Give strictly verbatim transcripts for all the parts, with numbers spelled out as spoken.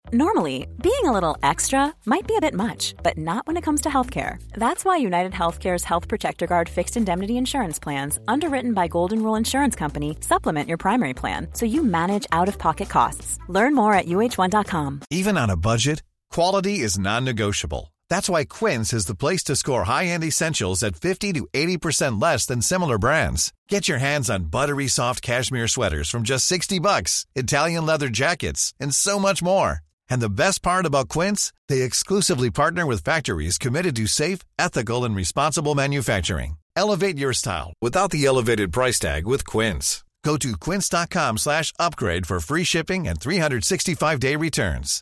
Normally, being a little extra might be a bit much, but not when it comes to healthcare. That's why United Healthcare's Health Protector Guard fixed indemnity insurance plans, underwritten by Golden Rule Insurance Company, supplement your primary plan so you manage out-of-pocket costs. Learn more at U H one dot com. Even on a budget, quality is non-negotiable. That's why Quince is the place to score high-end essentials at fifty to eighty percent less than similar brands. Get your hands on buttery soft cashmere sweaters from just sixty bucks, Italian leather jackets, and so much more. And the best part about Quince, they exclusively partner with factories committed to safe, ethical, and responsible manufacturing. Elevate your style without the elevated price tag with Quince. Go to quince.com slash upgrade for free shipping and three sixty-five day returns.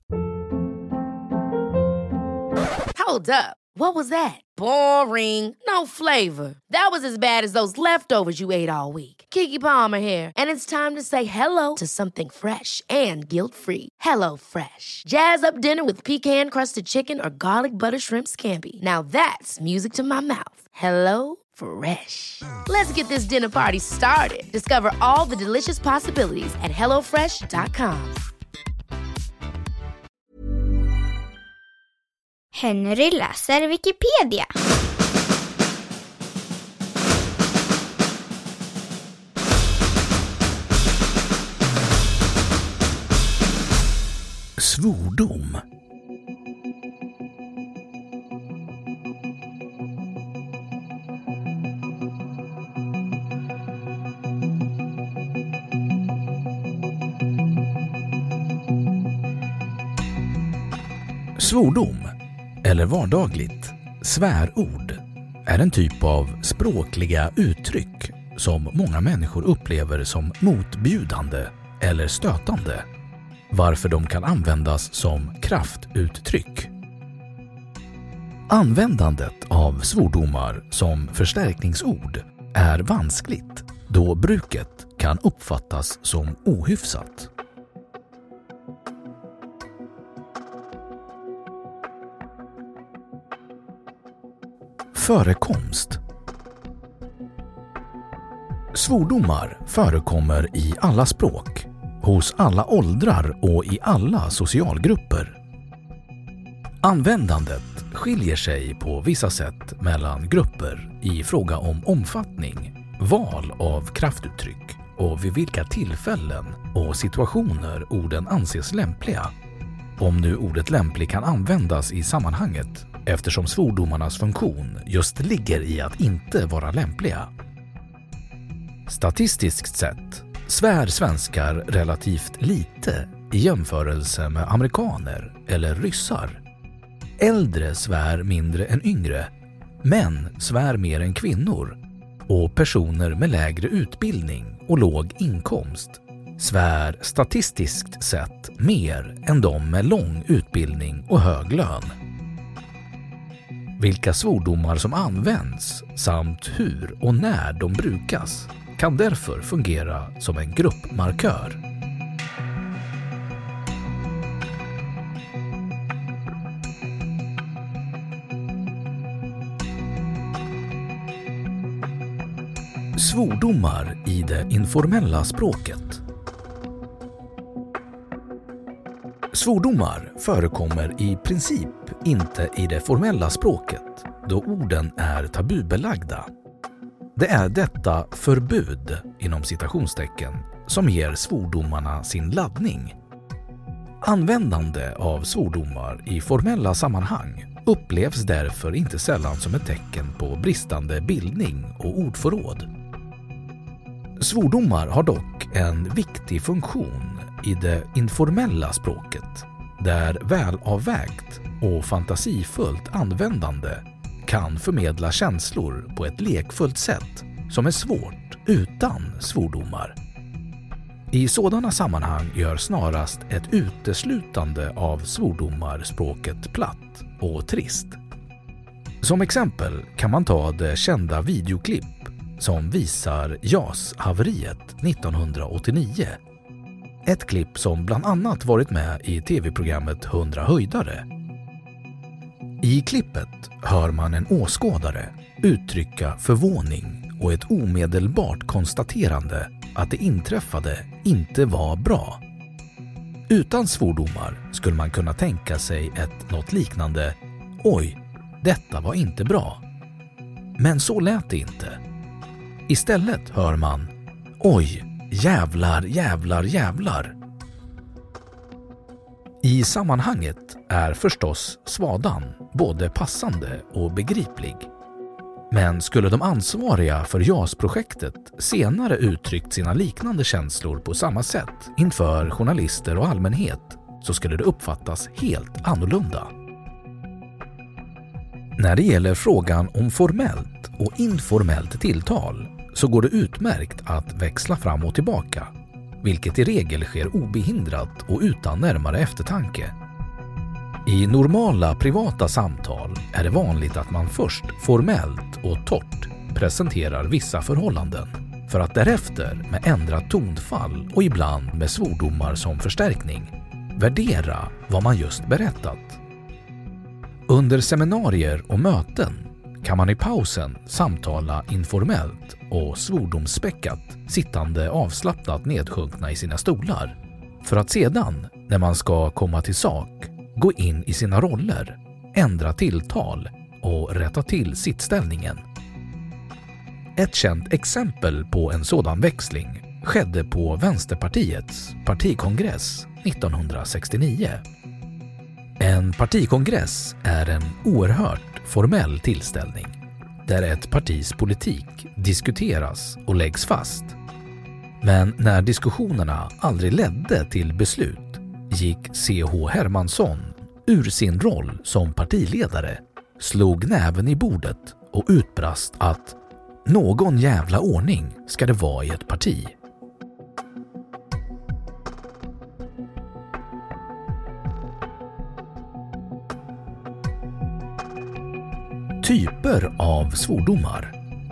Hold up. What was that? Boring. No flavor. That was as bad as those leftovers you ate all week. Keke Palmer here, and it's time to say hello to something fresh and guilt-free. Hello Fresh. Jazz up dinner with pecan-crusted chicken or garlic butter shrimp scampi. Now that's music to my mouth. Hello Fresh. Let's get this dinner party started. Discover all the delicious possibilities at hello fresh dot com. Henry läser Wikipedia. Svordom. Svordom, eller vardagligt svärord, är en typ av språkliga uttryck som många människor upplever som motbjudande eller stötande, varför de kan användas som kraftuttryck. Användandet av svordomar som förstärkningsord är vanskligt då bruket kan uppfattas som ohyfsat. Förekomst. Svordomar förekommer i alla språk, hos alla åldrar och i alla socialgrupper. Användandet skiljer sig på vissa sätt mellan grupper i fråga om omfattning, val av kraftuttryck och vid vilka tillfällen och situationer orden anses lämpliga. Om nu ordet lämplig kan användas i sammanhanget, eftersom svordomarnas funktion just ligger i att inte vara lämpliga. Statistiskt sett svär svenskar relativt lite i jämförelse med amerikaner eller ryssar. Äldre svär mindre än yngre, män svär mer än kvinnor och personer med lägre utbildning och låg inkomst svär statistiskt sett mer än de med lång utbildning och hög lön. Vilka svordomar som används samt hur och när de brukas kan därför fungera som en gruppmarkör. Svordomar i det informella språket. Svordomar förekommer i princip inte i det formella språket då orden är tabubelagda. Det är detta förbud inom citationstecken som ger svordomarna sin laddning. Användande av svordomar i formella sammanhang upplevs därför inte sällan som ett tecken på bristande bildning och ordförråd. Svordomar har dock en viktig funktion i det informella språket, där välavvägt och fantasifullt användande kan förmedla känslor på ett lekfullt sätt som är svårt utan svordomar. I sådana sammanhang gör snarast ett uteslutande av svordomar språket platt och trist. Som exempel kan man ta det kända videoklipp som visar J A S-haveriet nittonhundraåttionio. Ett klipp som bland annat varit med i tv-programmet hundra höjdare. I klippet hör man en åskådare uttrycka förvåning och ett omedelbart konstaterande att det inträffade inte var bra. Utan svordomar skulle man kunna tänka sig ett något liknande oj, detta var inte bra. Men så lät det inte. Istället hör man oj, jävlar, jävlar, jävlar. I sammanhanget är förstås svadan både passande och begriplig. Men skulle de ansvariga för J A S-projektet senare uttryckt sina liknande känslor på samma sätt inför journalister och allmänhet, så skulle det uppfattas helt annorlunda. När det gäller frågan om formellt och informellt tilltal så går det utmärkt att växla fram och tillbaka, vilket i regel sker obehindrat och utan närmare eftertanke. I normala privata samtal är det vanligt att man först formellt och torrt presenterar vissa förhållanden för att därefter med ändrat tonfall och ibland med svordomar som förstärkning värdera vad man just berättat. Under seminarier och möten kan man i pausen samtala informellt och svordomsspäckat sittande avslappnat nedsjunkna i sina stolar för att sedan, när man ska komma till sak, gå in i sina roller, ändra tilltal och rätta till sittställningen. Ett känt exempel på en sådan växling skedde på Vänsterpartiets partikongress nittonhundrasextionio. En partikongress är en oerhört formell tillställning där ett partis politik diskuteras och läggs fast. Men när diskussionerna aldrig ledde till beslut gick C H Hermansson ur sin roll som partiledare, slog näven i bordet och utbrast att någon jävla ordning ska det vara i ett parti. Typer av svordomar.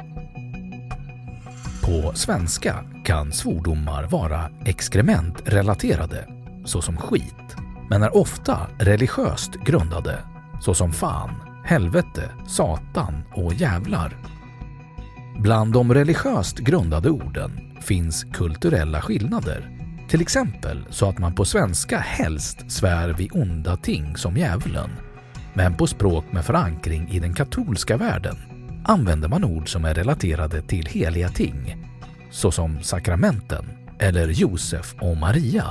På svenska kan svordomar vara exkrementrelaterade, såsom skit, men är ofta religiöst grundade, såsom fan, helvete, satan och jävlar. Bland de religiöst grundade orden finns kulturella skillnader, till exempel så att man på svenska helst svär vid onda ting som djävulen, men på språk med förankring i den katolska världen använder man ord som är relaterade till heliga ting, såsom sakramenten eller Josef och Maria.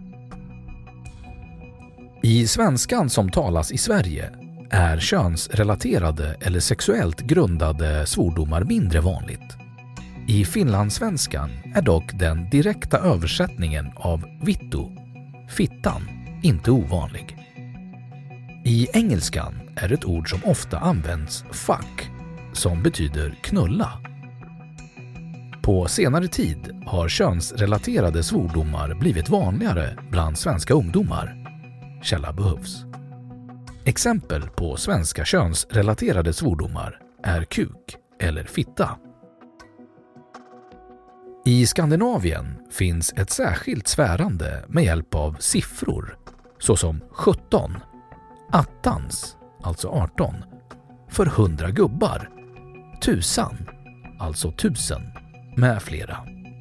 I svenskan som talas i Sverige är könsrelaterade eller sexuellt grundade svordomar mindre vanligt. I finlandssvenskan är dock den direkta översättningen av vittu, fittan, inte ovanlig. I engelskan är ett ord som ofta används fuck, som betyder knulla. På senare tid har könsrelaterade svordomar blivit vanligare bland svenska ungdomar. Källa behövs. Exempel på svenska könsrelaterade svordomar är kuk eller fitta. I Skandinavien finns ett särskilt svärande med hjälp av siffror, såsom sjutton, attans, alltså arton, för hundra gubbar, tusan, alltså tusen, med flera.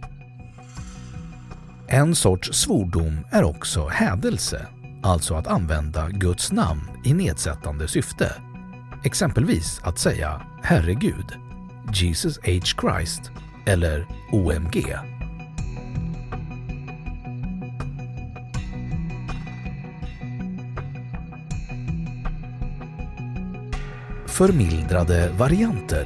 En sorts svordom är också hädelse, alltså att använda Guds namn i nedsättande syfte. Exempelvis att säga Herregud, Jesus H. Christ eller O M G. Förmildrade varianter.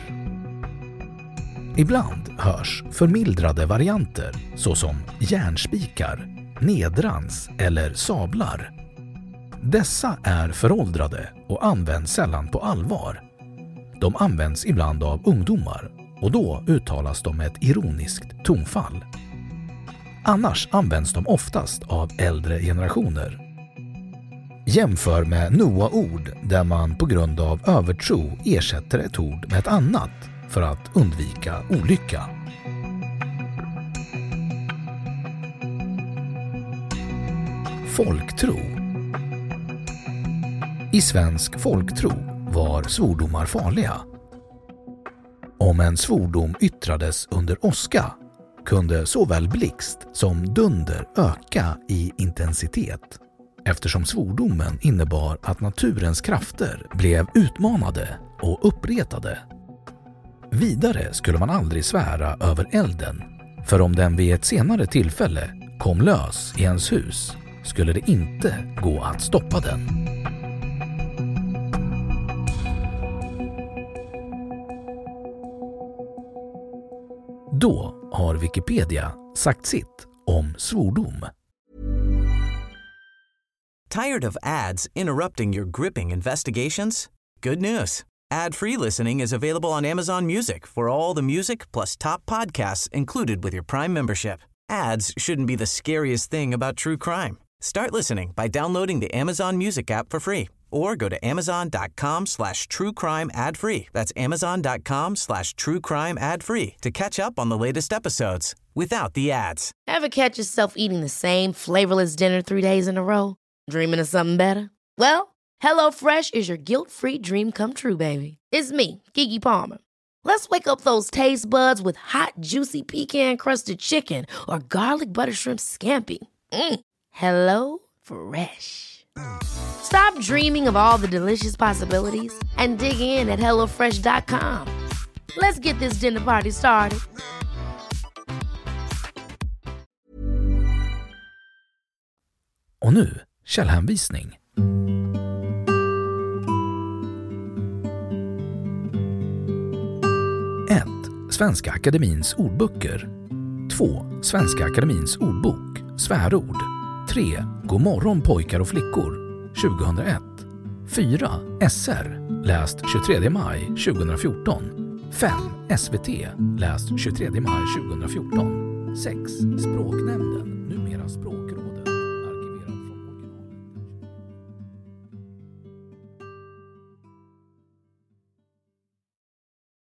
Ibland hörs förmildrade varianter såsom järnspikar, nedrans eller sablar. Dessa är föråldrade och används sällan på allvar. De används ibland av ungdomar och då uttalas de med ett ironiskt tonfall. Annars används de oftast av äldre generationer. Jämför med Noa-ord där man på grund av övertro ersätter ett ord med ett annat för att undvika olycka. Folktro. I svensk folktro var svordomar farliga. Om en svordom yttrades under åska kunde såväl blixt som dunder öka i intensitet, eftersom svordomen innebar att naturens krafter blev utmanade och uppretade. Vidare skulle man aldrig svära över elden, för om den vid ett senare tillfälle kom lös i ens hus skulle det inte gå att stoppa den. Då har Wikipedia sagt sitt om svordom. Tired of ads interrupting your gripping investigations? Good news. Ad-free listening is available on Amazon Music for all the music plus top podcasts included with your Prime membership. Ads shouldn't be the scariest thing about true crime. Start listening by downloading the Amazon Music app for free or go to amazon.com slash true crime ad free. That's amazon.com slash true crime ad free to catch up on the latest episodes without the ads. Ever catch yourself eating the same flavorless dinner three days in a row? Dreaming of something better? Well, HelloFresh is your guilt-free dream come true, baby. It's me, Keke Palmer. Let's wake up those taste buds with hot, juicy pecan-crusted chicken or garlic butter shrimp scampi. Mm. Hello Fresh. Stop dreaming of all the delicious possibilities and dig in at hello fresh dot com. Let's get this dinner party started. Och nu, källhänvisning. ett. Svenska Akademins ordböcker. två. Svenska Akademins ordbok. Svärord. tre. God morgon pojkar och flickor. tjugohundraett. fyra. S R. Läst tjugotredje maj tjugohundrafjorton. fem. S V T. Läst tjugotredje maj tjugohundrafjorton. sex. Språknämnden. Numera språkråd.